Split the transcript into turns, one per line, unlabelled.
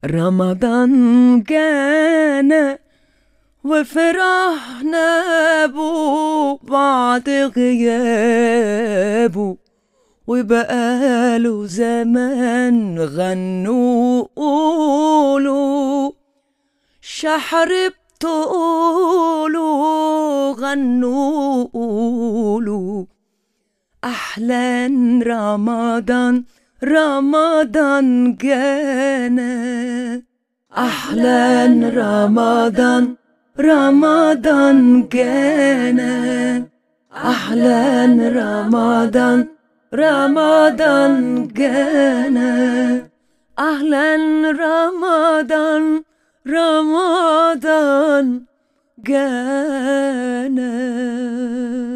رمضان جانا وفرحنا بو بعد غيابه، وبقاله زمان غنوا قولوا شحر بطولوا غنوا قولوا أحلى رمضان رمضان جانا، أحلى رمضان رمضان جانا، أحلى رمضان رمضان جانا، أهلا رمضان رمضان جانا.